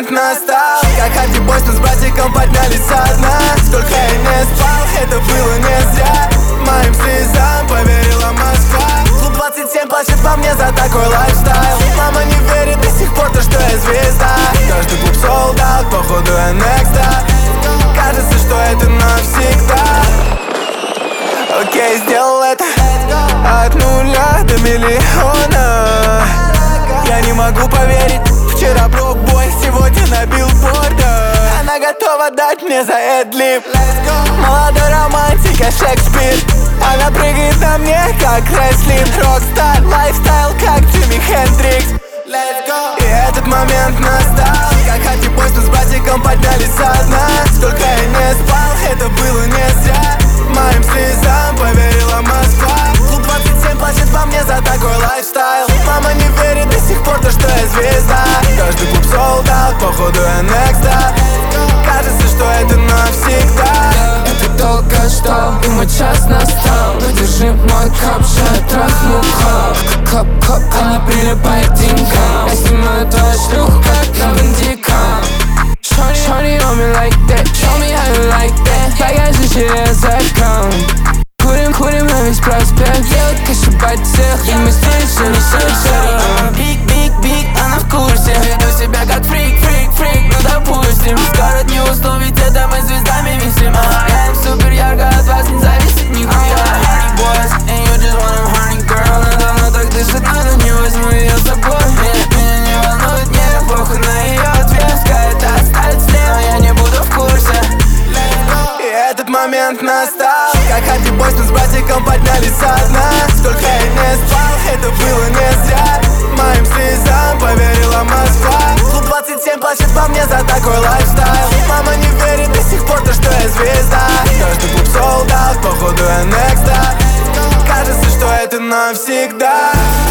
момент настал, как Харди Бойс, мы с братиком поднялись со дна. Сколько я не спал, это было не зря. Моим слезам поверила Москва. Клуб 27 плачет по мне за такой лайфстайл. Мама не верит до сих пор, то что я звезда. Каждый клуб sold out, походу я next up. Кажется, что это навсегда. Окей, сделал это от нуля до миллиона. Я не могу поверить, вчера блокбой, сегодня на билбордах. Она готова дать мне за эдлип. Молодой романтика, Шекспир. Она прыгает на мне, как рестлинг. Рокстар, лайфстайл, как Джимми Хендрикс. И этот момент настал, как Харди Бойс, мы с братиком поднялись со дна. Сколько я не спал, это было не зря. Моим слезам поверила Москва. Клуб 27 плачет по мне за такой лайфстайл. Мама не верит до сих пор, то что я звезда. Каждый клуб sold out, походу я next up. Кажется, что это навсегда. Это долго ждал, и мой час настал. Но держи мой кап, что я трахну хоп. Хоп, она прилипает к деньгам. Я снимаю твою шлюху, как на бандикам. Shorty on me like that, show me how you like that. Покажи через аккаунт. Курим на весь проспект. Девочка шибать всех, и мы здесь все не слышим. Биг, она в курсе. Веду себя как фрик, ну допустим. Скоро не усну, ведь это мы звездами висим. Я им супер ярко, от вас не зависит нихуя. Honey boys, and you just want a honey girl. Она давно так дышит, но не возьму ее с собой. Меня не волнует, мне похуй на ее ответ. Скажет оставить след, но я не буду в курсе. И этот момент настал, как Харди Бойс, мы с братиком поднялись со дна. Сколько я не спал, это было не зря. Моим слезам поверила Москва. Клуб 27 плачет по мне за такой лайфстайл. Мама не верит до сих пор, то что я звезда. Каждый клуб sold out, походу я next up. Кажется, что это навсегда.